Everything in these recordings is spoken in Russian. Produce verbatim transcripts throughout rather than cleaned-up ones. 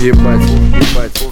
ебать, ебать.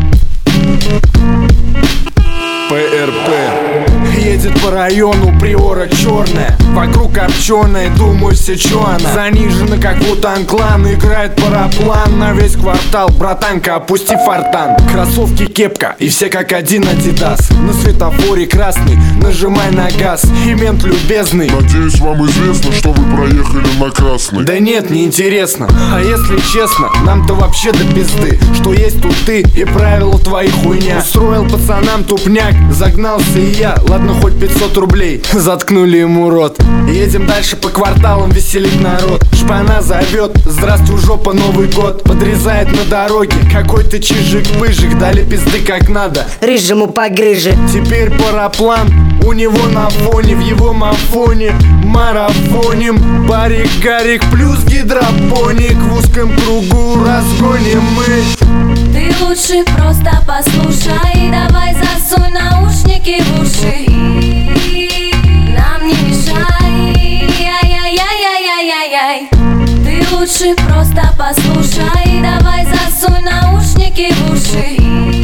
ПРП едет по району, приора черная, вокруг копченая, думаю, все чё она. Занижена, как Вутан-клан, играет параплан на весь квартал. Братанка, опусти фортан. Кроссовки, кепка, и все как один Адидас. На светофоре красный, нажимай на газ. И мент любезный: надеюсь, вам известно, что вы проехали на красный. Да нет, не интересно. А если честно, нам-то вообще до пизды, что есть тут ты и правила твои хуйня. Устроил пацанам тупняк, загнался и я. Ладно, хоть пятьсот рублей, заткнули ему рот. Едем дальше по кварталам, веселить народ. Шпана зовет: здравствуй, жопа, Новый год. Подрезает на дороге какой-то чижик-пыжик. Дали пизды как надо, рыжему погрыже. Теперь параплан у него на фоне, в его мафоне марафоним. Барик, гарик плюс гидропоник. В узком кругу разгоним мы. Ты лучше просто послушай, давай засунь наушники в уши. Нам не мешай, ай-яй-яй-яй-яй-яй. Ты лучше просто послушай, давай засунь наушники в уши.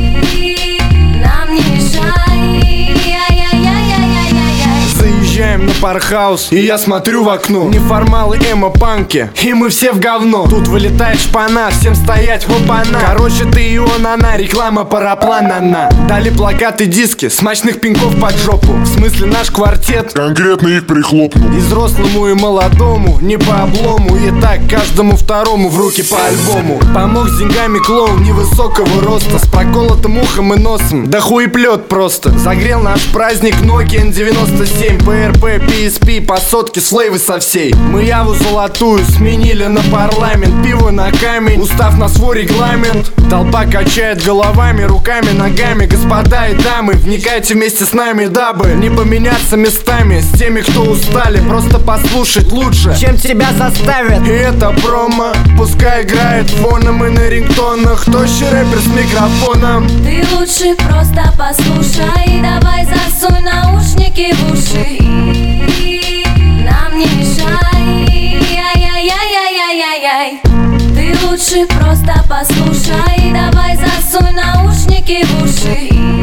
Нам не мешай, ай-яй-яй-яй-яй-яй. Заезжаем на пархаус, и я смотрю в окно. Неформалы, эмо-панки, и мы все в говно. Тут вылетает шпана, всем стоять, хопана. Короче, ты и он, она, реклама параплана на. Дали плакаты, диски, смачных пинков под жопу. В смысле, наш квартет конкретно их прихлопнул. И взрослому, и молодому, не по облому. И так каждому второму в руки по альбому. Помог с деньгами клоун невысокого роста, с проколотым ухом и носом, да хуеплет просто. Загрел наш праздник Nokia эн девяносто семь, ПРП, пи эс пи, по сотке слейвы со всей. Мы Яву золотую сменили на парламент, пиво на камень, устав на свой регламент. Толпа качает головами, руками, ногами. Господа и дамы, вникайте вместе с нами, дабы не поменяться местами с теми, кто устали. Просто послушать лучше, чем тебя заставят. И это промо, пускай играет фоном и на рингтонах. Тощий рэпер с микрофоном. Ты лучше просто послушай, давай засунь наушники в уши. Нам не мешай, ай-яй-яй-яй-яй-яй. Ты лучше просто послушай, давай засунь наушники в уши.